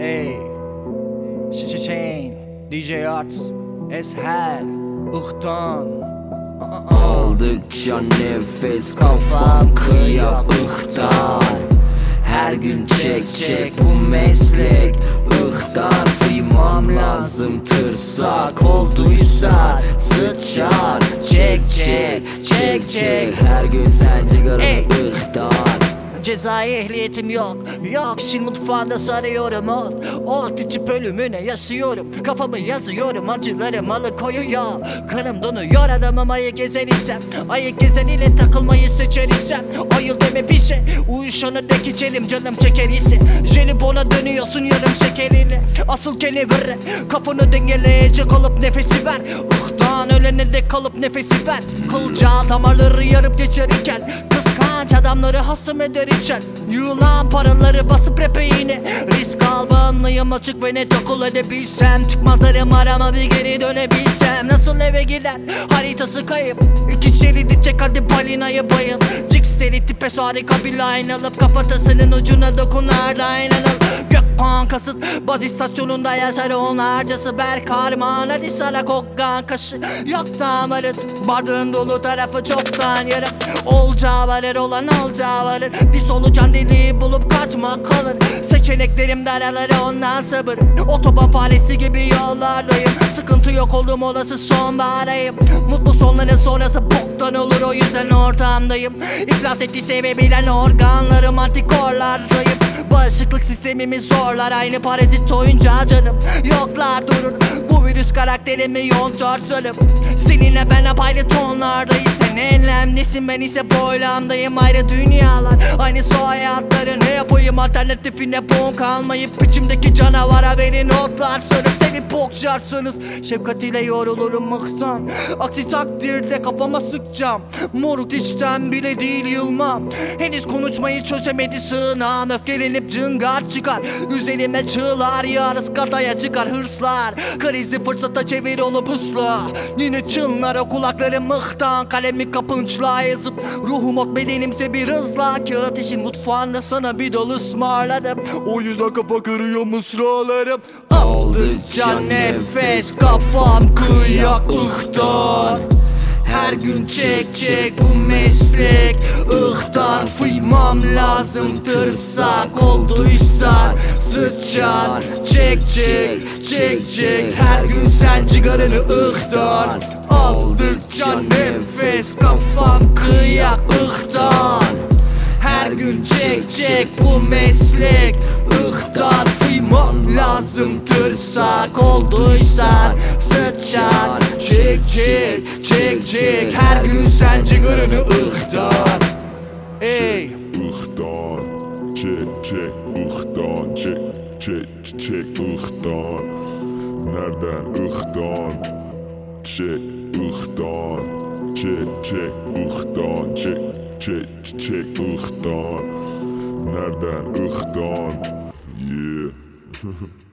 Ey Şişeşeyn DJ Arts Eshel Ihtan Aldıkça nefes kafam kıyak ıhtar. Her gün çek bu meslek ıhtar. Duymam lazım tırsak olduysa sıçar. Çek her gün sen cigaranı ıhtar. Cezai ehliyetim yok Şin mutfağında sarıyorum ot içip ölümüne yaşıyorum. Kafamı yazıyorum acılarım alıkoyuyor. Kanım donuyor adamım ayık gezer isem. Ayık gezer ile takılmayı seçer isem. Ayıl deme bir şey uyuşanı dek içelim canım çeker ise. Jelibona dönüyorsun yarım şekeriyle. Asıl kelevere kafanı dengeleyecek olup nefesi ver. Ihtan ölene dek kalıp nefesi ver. Kılcal damarları yarıp geçerirken kıskanç adamları hasım eder içer. Yığılan paraları basıp rap'e yine. Risk al bağımlıyım açık ve net okul edebilsem. Çıkmazlarım arama bir geri dönebilsem. Nasıl eve gider haritası kayıp. İki şeridi çek hadi balinayı bayıl. Cikseli tipes harika bir line alıp kafatasının ucuna dokunar line alıp. Gökhan kasıt baz istasyonunda yaşar onlarcası. Berkarman hadi sana kokkan kaşı. Yoktan varız bardağın dolu tarafı çoktan yarım. Olacağı varır olan olacağı varır. Bir solucan deliği bulup kaçmak kalır. Seçeneklerim daraları ondan sabır. Otoban faresi gibi yollardayım. Sıkıntı yok oldum olası sonbaharayım. Mutlu sonların sonrası boktan olur o yüzden ortamdayım. İflas ettiyse ve bilen organlarım antikorlardayım. Bağışıklık sistemimiz zorlar aynı parazit oyuncağı canım. Yoklar durur bu virüs karakterimi yontör sölüm. Seninle ben apayrı tonlardayız. Sen enlemdesin ben ise boylamdayım. Ayrı dünyalar aynı su hayatları. Ne yapayım alternatifine bon kalmayıp içimdeki canavara verin notlar sönüp seni pokşarsınız. Şefkatiyle yorulurum mıhsan. Aksi takdirde kafama sıkacağım. Moruk işten bile değil yılmam. Henüz konuşmayı çözemedi sığınağım. Öfkelenip cıngar çıkar. Üzerime çığlar yarız kataya çıkar hırslar. Krizi fırsata çevir onu pusla. Yine çınlar o kulaklarım mıhtan. Kalemi kapınçla yazıp ruhum ot bedenimse bir hızla. Kağıt işin mutfağında sana bir dal ısmarladım. O yüzden kafa kırıyor mısralarım. Aldıkça nefes kafam kıyak ıhtar. Her gün çek bu meslek ıhtar. Fıymam lazım tırsak olduysa sıçar. Çek her gün sen cigaranı ıhtar. Aldıkça nefes kafam kıyak ıhtar. Her gün çek bu meslek ıhtar. Fıymam lazım tırsak olduysa sıçar. Çek her gün sen cigaranı ıhtar. Ey Ihtar, çek ıhtar, çek ıhtar. Nereden ıhtar? Çek ıhtar, çek ıhtar, çek ıhtar. Nereden ıhtar? Yeah.